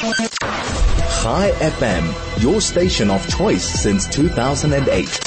Chai FM, your station of choice since 2008.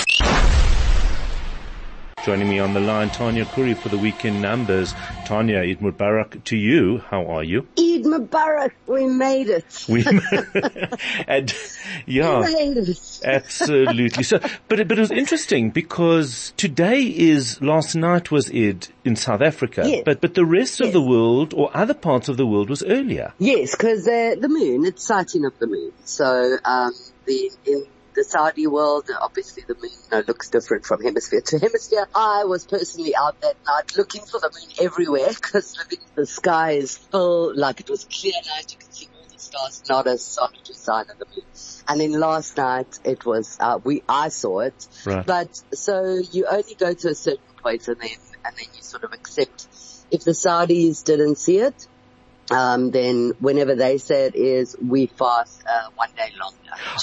Joining me on the line, Tanya Khoury for the Weekend Numbers. Tanya, Eid Mubarak to you. How are you? Eid Mubarak, we made it. And yeah, we made it. Absolutely. So, but it was interesting because last night was Eid in South Africa, yes. but the rest of the world or other parts of the world was earlier. Yes, because the moon, it's sighting of the moon. So in the Saudi world, obviously the moon looks different from hemisphere to hemisphere. I was personally out that night looking for the moon everywhere because the sky is full, like it was clear night. You can see all the stars, not a solitary sign of the moon. And then last night it was, I saw it. Right. But so you only go to a certain point and then you sort of accept. If the Saudis didn't see it, then whenever they say it is, we fast, 1 day longer.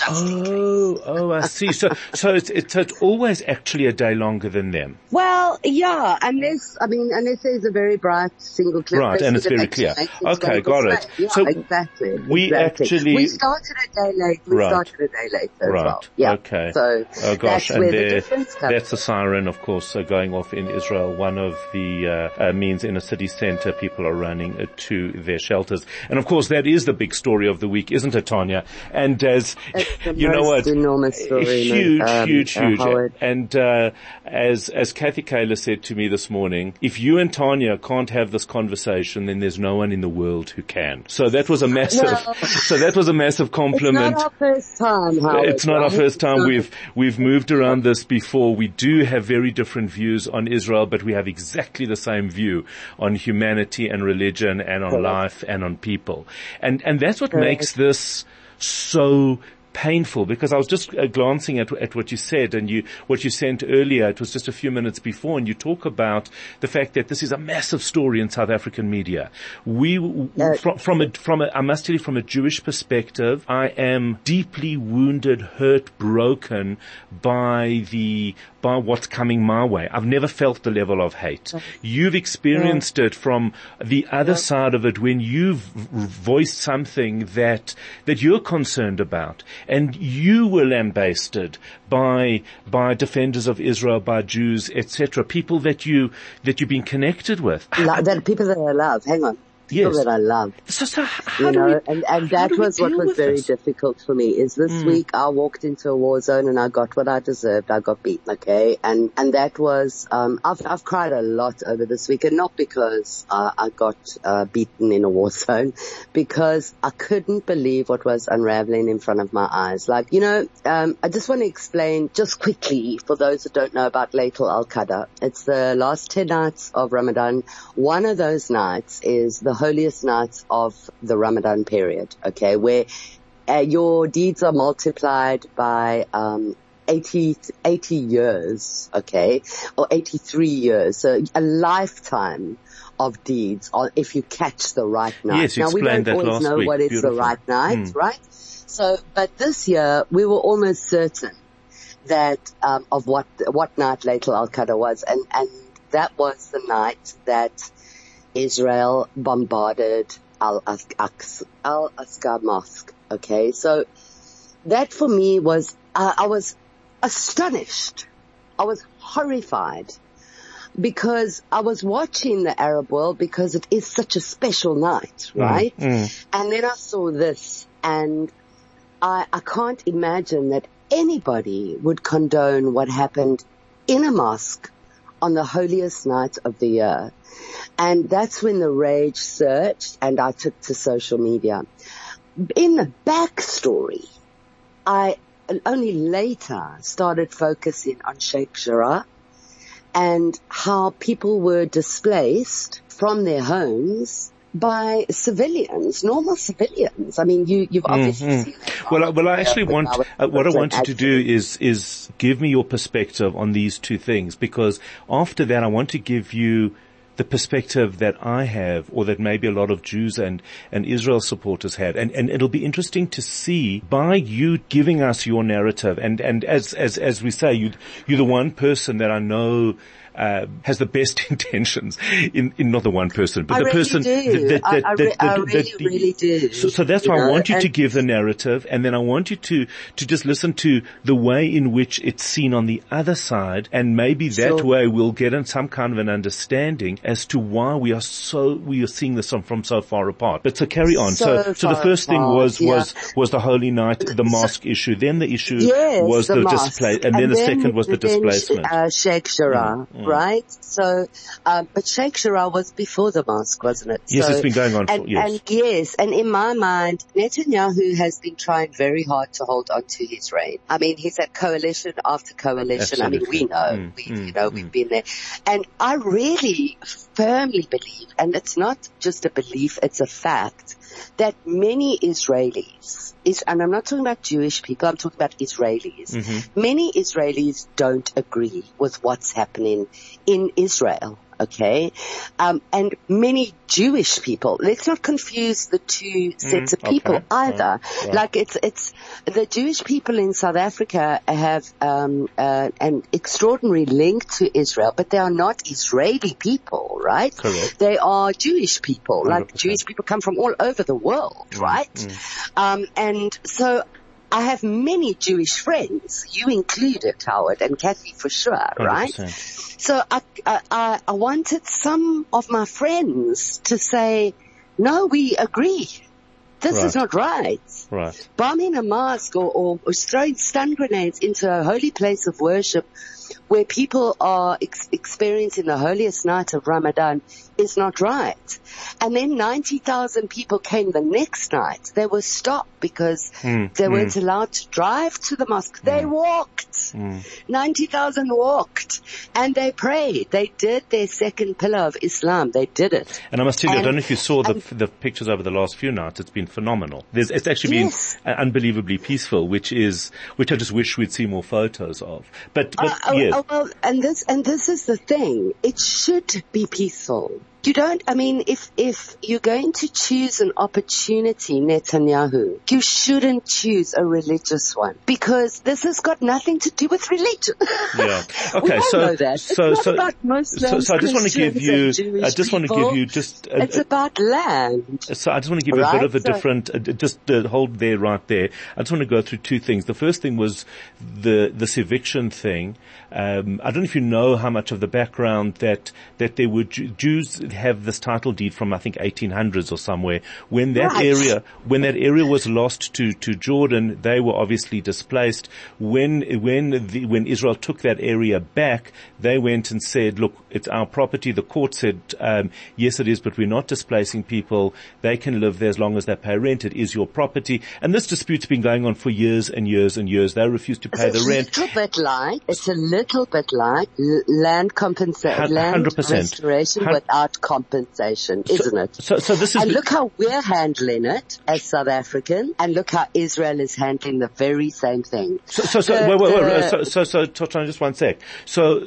I see. So it's always actually a day longer than them. Well, yeah, unless there's a very bright single clip. Right, and it's very clear. Okay, got it. Yeah, so exactly. We started a day late. Started a day later as well. Yeah. Okay. So, oh gosh, that's where the difference comes. That's the siren, of course, going off in Israel. One of the, means in a city center, people are running to their shelters. And of course, that is the big story of the week, isn't it, Tanya? And as, you know what? Enormous story. Huge. Howard. And, as Kathy Kaler said to me this morning, if you and Tanya can't have this conversation, then there's no one in the world who can. So that was a massive compliment. It's not our first time, Howard. It's not our first time. We've moved around this before. We do have very different views on Israel, but we have exactly the same view on humanity and religion and on life and on people. And that's what makes this so painful, because I was just glancing at what you said and what you sent earlier. It was just a few minutes before, and you talk about the fact that this is a massive story in South African media. I must tell you, from a Jewish perspective, I am deeply wounded, hurt, broken by what's coming my way. I've never felt the level of hate. You've experienced it from the other side of it when you've voiced something that you're concerned about. And you were lambasted by defenders of Israel, by Jews, etc. People that you've been connected with. That people that I love. Hang on. People that I love. So how do we, and that was what was very difficult for me is this week I walked into a war zone and I got what I deserved. I got beaten, okay? And that was, I've cried a lot over this week, and not because I got beaten in a war zone, because I couldn't believe what was unraveling in front of my eyes. Like, I just want to explain just quickly for those that don't know about Laylatul Al-Qadr. It's the last 10 nights of Ramadan. One of those nights is the holiest nights of the Ramadan period, okay, where your deeds are multiplied by 80 years, okay, or 83 years, so a lifetime of deeds, or if you catch the right night. Yes, you now we don't always know what is the right night, right? So, but this year we were almost certain that of what night Laylatul Al-Qadr was, and that was the night that Israel bombarded Al-Aqsa Mosque. Okay, so that for me was, I was astonished. I was horrified because I was watching the Arab world because it is such a special night, right? And then I saw this, and I can't imagine that anybody would condone what happened in a mosque on the holiest night of the year. And that's when the rage surged, and I took to social media. In the backstory, I only later started focusing on Sheikh Jarrah and how people were displaced from their homes by civilians, normal civilians. I mean, you've obviously seen that. Well, I actually what I want you to do is give me your perspective on these two things, because after that I want to give you the perspective that I have, or that maybe a lot of Jews and Israel supporters had. And it'll be interesting to see, by you giving us your narrative, and as we say, you're the one person that I know has the best intentions in not the one person, but I the really person do. I really do. So that's why I want you to give the narrative, and then I want you to just listen to the way in which it's seen on the other side, and maybe that way we'll get in some kind of an understanding as to why we are seeing this from so far apart. But so carry on. So the first thing was the Holy Night, the mosque issue. Then the issue was the display, and then the second was the displacement. Sheikh Jarrah, right? So, but Sheikh Jarrah was before the mosque, wasn't it? Yes, it's been going on for years. And in my mind, Netanyahu has been trying very hard to hold on to his reign. I mean, he's had coalition after coalition. Absolutely. I mean, we know, we've been there. And I really firmly believe, and it's not just a belief, it's a fact, that many Israelis, and I'm not talking about Jewish people, I'm talking about Israelis. Many Israelis don't agree with what's happening in Israel. Okay. And many Jewish people, let's not confuse the two sets of people either. Right. Like it's, the Jewish people in South Africa have, an extraordinary link to Israel, but they are not Israeli people, right? Correct. They are Jewish people. 100%. Like Jewish people come from all over the world, right? And so I have many Jewish friends, you included, Howard, and Kathy for sure, right? 100%. So I wanted some of my friends to say, no, we agree. This is not right. Right. Bombing a mosque or throwing stun grenades into a holy place of worship where people are experiencing the holiest night of Ramadan is not right. And then 90,000 people came the next night. They were stopped because they weren't allowed to drive to the mosque. They walked. 90,000 walked. And they prayed. They did their second pillar of Islam. They did it. And I must tell you, I don't know if you saw the pictures over the last few nights. It's been phenomenal. It's actually been unbelievably peaceful, which I just wish we'd see more photos of. But yes. Well, and this is the thing. It should be peaceful. You don't, I mean, if you're going to choose an opportunity, Netanyahu, you shouldn't choose a religious one because this has got nothing to do with religion. Yeah. Okay. We all know that. It's not about Muslims, so I just want to give you, it's about land. So I just want to give you a bit of a different, just hold there, right there. I just want to go through two things. The first thing was this eviction thing. I don't know if you know how much of the background that there were Jews have this title deed from I think 1800s or somewhere. When that area was lost to Jordan, they were obviously displaced. When Israel took that area back, they went and said, "Look, it's our property." The court said, "Yes, it is, but we're not displacing people. They can live there as long as they pay rent. It is your property." And this dispute's been going on for years and years and years. They refused to pay the rent. It's a little bit like land compensation, land 100%. restoration without compensation, isn't it? So this is, and look how we're handling it as South African, and look how Israel is handling the very same thing. So just one sec. So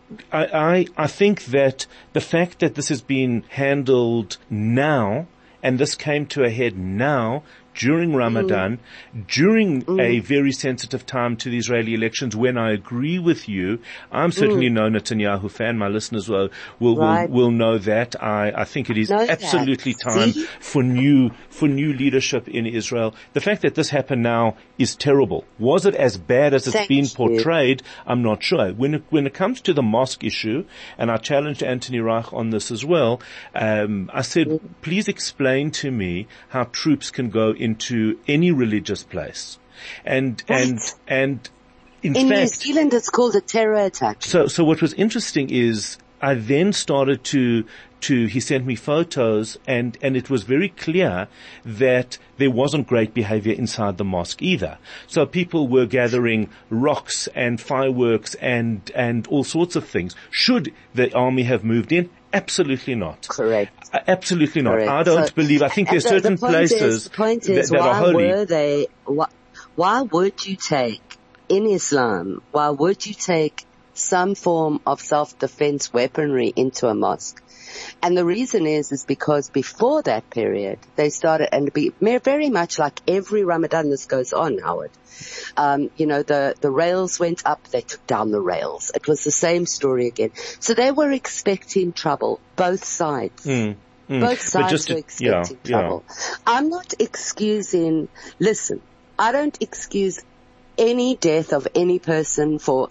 I think that the fact that this has been handled now, and this came to a head now, during Ramadan, during a very sensitive time to the Israeli elections, when I agree with you, I'm certainly no Netanyahu fan. My listeners will know that. I think it is absolutely time for new leadership in Israel. The fact that this happened now is terrible. Was it as bad as it's been portrayed? I'm not sure. When it comes to the mosque issue, and I challenged Anthony Reich on this as well, I said, please explain to me how troops can go into any religious place. And in New Zealand it's called a terror attack. So what was interesting is I then started he sent me photos and it was very clear that there wasn't great behavior inside the mosque either. So people were gathering rocks and fireworks and all sorts of things. Should the army have moved in? Absolutely not. Correct. Absolutely not. Correct. I don't believe, I think there's certain places that are holy. Why would you take, in Islam, why would you take some form of self-defense weaponry into a mosque? And the reason is because before that period, they started, and very much like every Ramadan this goes on, Howard. The rails went up, they took down the rails. It was the same story again. So they were expecting trouble, both sides. Both sides were expecting trouble. I'm not excusing, listen, I don't excuse any death of any person for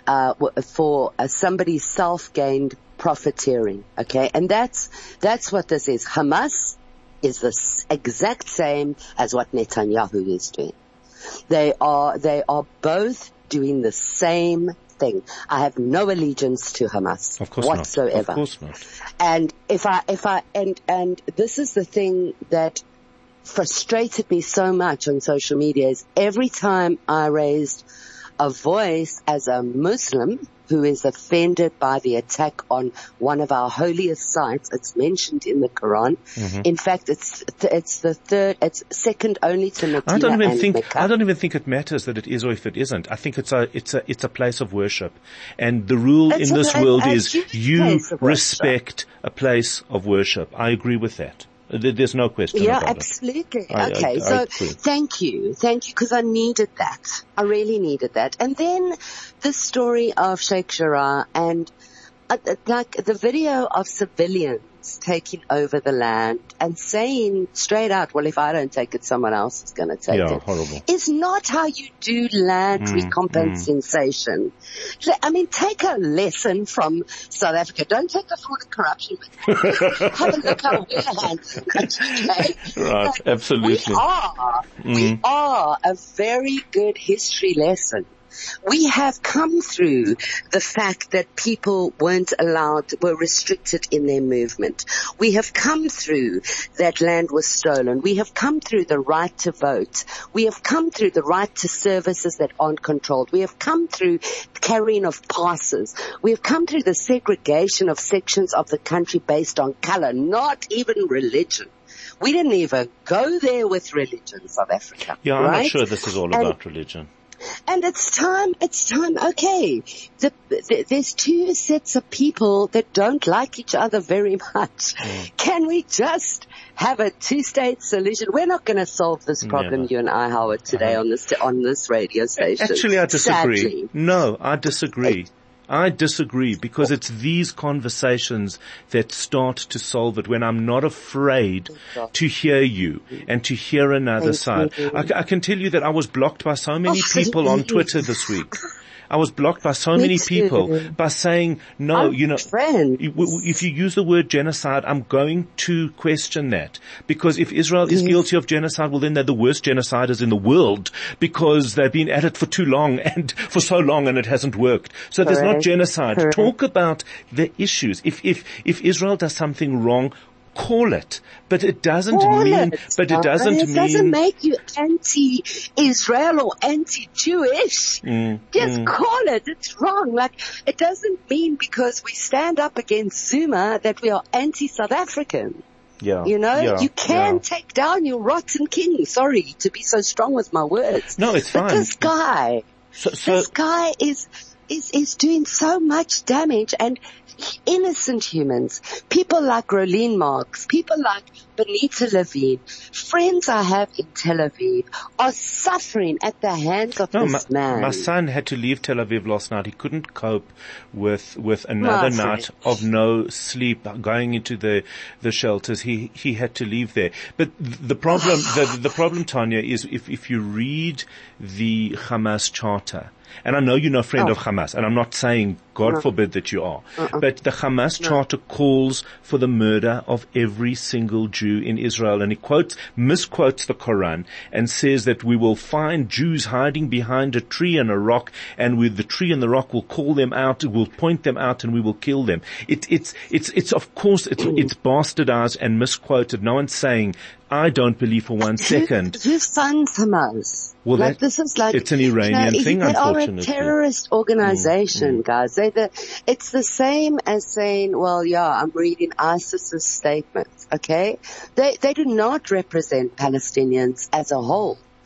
somebody's self-gained profiteering. Okay. And that's what this is. Hamas is the exact same as what Netanyahu is doing. They are both doing the same thing. I have no allegiance to Hamas. Of course whatsoever. Not. Of course not. And and this is the thing that frustrated me so much on social media is every time I raised a voice as a Muslim who is offended by the attack on one of our holiest sites. It's mentioned in the Quran. Mm-hmm. In fact, it's second only to Medina and Mecca. I don't even think it matters that it is or if it isn't. I think it's a place of worship. And the rule in this world is you respect a place of worship. I agree with that. There's no question about absolutely. Okay, so thank you, because I needed that. I really needed that. And then the story of Sheikh Jarrah and like the video of civilians taking over the land and saying straight out, well, if I don't take it, someone else is going to take it. Horrible. Is not how you do land recompensation. I mean, take a lesson from South Africa. Don't take the fraud and corruption. Have a look how we're handling it. Okay? Right, absolutely. We are a very good history lesson. We have come through the fact that people were restricted in their movement. We have come through that land was stolen. We have come through the right to vote. We have come through the right to services that aren't controlled. We have come through carrying of passes. We have come through the segregation of sections of the country based on color, not even religion. We didn't even go there with religion, South Africa. Yeah, I'm right? not sure this is all about religion. And it's time, okay. There's two sets of people that don't like each other very much. Can we just have a two-state solution? We're not going to solve this problem, you and I, Howard, today on this radio station. Actually, I disagree. Sadly. No, I disagree. I disagree because it's these conversations that start to solve it when I'm not afraid to hear you and to hear another side. I can tell you that I was blocked by so many people on Twitter this week. I was blocked by so many people by saying, no, if you use the word genocide, I'm going to question that. Because if Israel is guilty of genocide, well then they're the worst genociders in the world because they've been at it for too long and for so long and it hasn't worked. So there's not genocide. Talk about the issues. If Israel does something wrong, call it, but it doesn't doesn't make you anti-Israel or anti-Jewish. Just call it. It's wrong. Like, it doesn't mean because we stand up against Zuma that we are anti-South African. You can take down your rotten king. Sorry to be so strong with my words. No, it's fine. But this guy, this guy is doing so much damage, and innocent humans, people like Rolene Marks, people like Benita Levine, friends I have in Tel Aviv, are suffering at the hands of this man. My son had to leave Tel Aviv last night. He couldn't cope with another night of no sleep, going into the shelters. He had to leave there. But the problem, the problem, Tanya, is if you read the Hamas charter, and I know you're no friend of Hamas, and I'm not saying, God forbid that you are, but the Hamas charter calls for the murder of every single Jew in Israel, and it misquotes the Quran and says that we will find Jews hiding behind a tree and a rock, and with the tree and the rock will call them out, we'll point them out, and we will kill them. It's of course it's bastardized and misquoted. No one's saying, I don't believe for 1 second. Who funds Hamas? Well, this is like, it's an Iranian thing, unfortunately. They are a terrorist organization, guys. It's the same as saying, well, I'm reading ISIS's statements, okay? They do not represent Palestinians as a whole.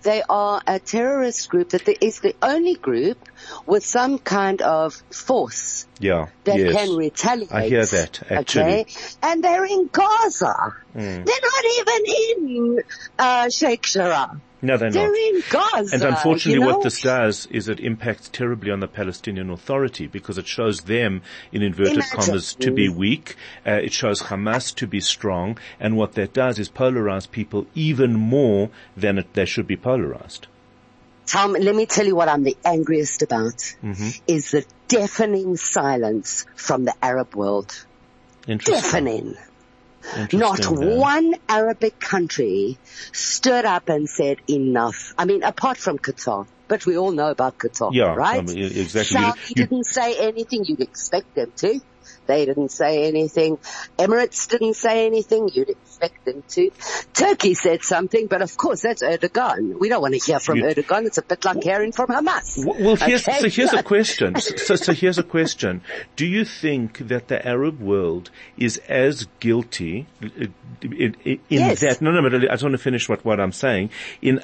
they are a terrorist group that is the only group with some kind of force Yeah. that yes. can retaliate. I hear that, actually. Okay? And they're in Gaza. They're not even in Sheikh Jarrah. No, they're not. They're in Gaza. And unfortunately, you know? what this does is it impacts terribly on the Palestinian Authority because it shows them, in inverted commas, to be weak. It shows Hamas to be strong. And what that does is polarize people even more than they should be polarized. Tom, let me tell you what I'm the angriest about is the deafening silence from the Arab world. Interesting. Deafening. Not one Arabic country stood up and said enough. I mean, apart from Qatar. But we all know about Qatar, Yeah, right? I mean, exactly. Saudi didn't say anything. You'd expect them to. They didn't say anything. Emirates didn't say anything. You'd expect them to. Turkey said something, but of course that's Erdogan. We don't want to hear from Erdogan. It's a bit like hearing from Hamas. Well, here's a question. So here's a question. Do you think that the Arab world is as guilty in Yes. that? No, but I just want to finish what I'm saying. In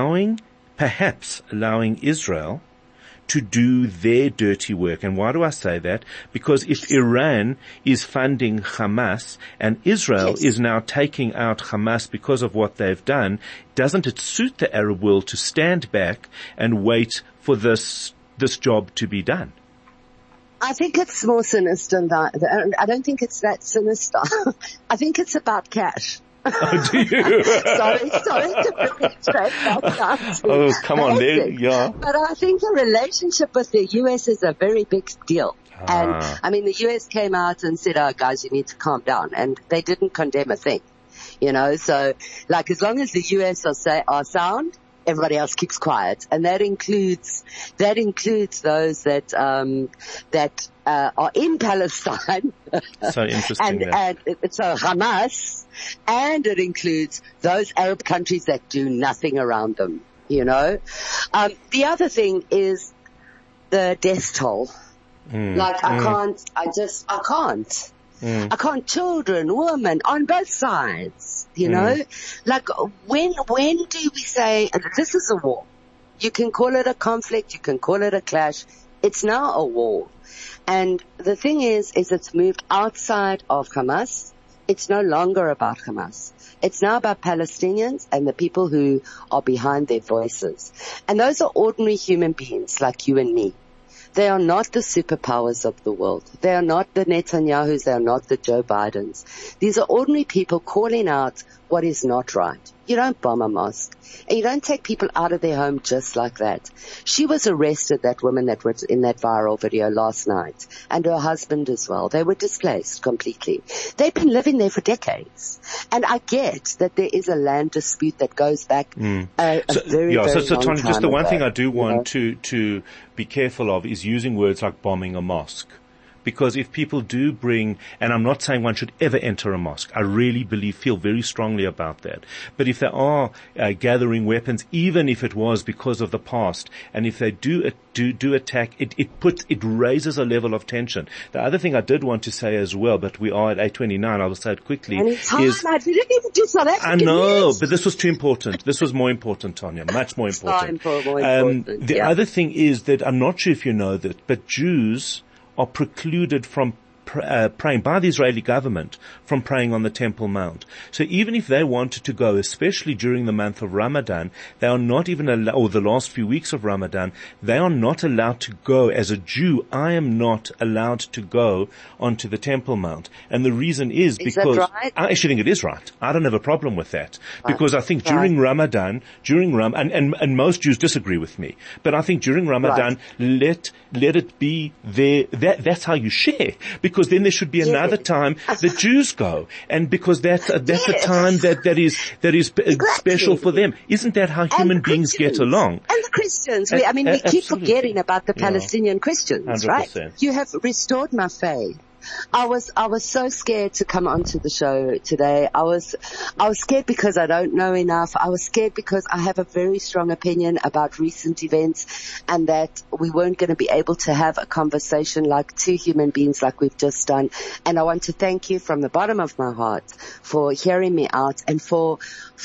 perhaps allowing Israel to do their dirty work. And why do I say that? Because if Iran is funding Hamas and Israel is now taking out Hamas because of what they've done, doesn't it suit the Arab world to stand back and wait for this job to be done? I think it's more sinister than that. I don't think it's that sinister. I think it's about cash. Oh, do you? sorry to bring it straight back down. Oh, come on, there, yeah. But I think the relationship with the US is a very big deal. And I mean, the US came out and said, "Oh, guys, you need to calm down," and they didn't condemn a thing. You know, so like as long as the US are sound, everybody else keeps quiet, and that includes those that are in Palestine. So interesting. and so Hamas, and it includes those Arab countries that do nothing around them. You know, the other thing is the death toll. Like I can't. I can't. Children, women, on both sides, you know? Like, when do we say, this is a war? You can call it a conflict, you can call it a clash. It's now a war. And the thing is it's moved outside of Hamas. It's no longer about Hamas. It's now about Palestinians and the people who are behind their voices. And those are ordinary human beings like you and me. They are not the superpowers of the world. They are not the Netanyahus. They are not the Joe Bidens. These are ordinary people calling out what is not right. You don't bomb a mosque. And you don't take people out of their home just like that. She was arrested, that woman that was in that viral video last night, and her husband as well. They were displaced completely. They've been living there for decades. And I get that there is a land dispute that goes back very long Tony, just the one ago, thing I do want to be careful of is using words like bombing a mosque. Because if people do bring, and I'm not saying one should ever enter a mosque, I really feel very strongly about that. But if they are gathering weapons, even if it was because of the past, and if they do attack, it raises a level of tension. The other thing I did want to say as well, but we are at 8:29, I will say it quickly. I didn't even do South African I know, news. but this was too important. This was more important, Tanya, much more important. The other thing is that I'm not sure if you know that, but Jews are precluded from praying by the Israeli government from praying on the Temple Mount. So even if they wanted to go, especially during the month of Ramadan, they are not even allowed, or the last few weeks of Ramadan, they are not allowed to go. As a Jew, I am not allowed to go onto the Temple Mount. And the reason is because that right? I actually think it is right. I don't have a problem with that. Because I think during Ramadan, and most Jews disagree with me, but I think during Ramadan, let it be there. That's how you share. Because then there should be another time that Jews go, and because that's a time that is special for them. Isn't that how human beings get along? And the Christians. We keep Absolutely. forgetting about the Palestinian Christians, 100%. right? You have restored my faith. I was so scared to come onto the show today. I was scared because I don't know enough. I was scared because I have a very strong opinion about recent events and that we weren't going to be able to have a conversation like two human beings like we've just done. And I want to thank you from the bottom of my heart for hearing me out and for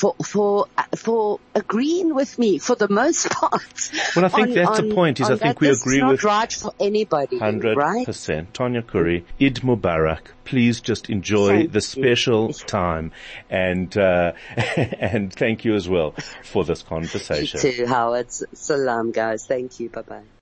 agreeing with me for the most part. Well, I think that's the point, is I think we agree with... It's not right for anybody, 100%. Right? Tanya Curry, Eid Mubarak. Please just enjoy the special time and and thank you as well for this conversation. You too, Howard. Salam, guys. Thank you. Bye-bye.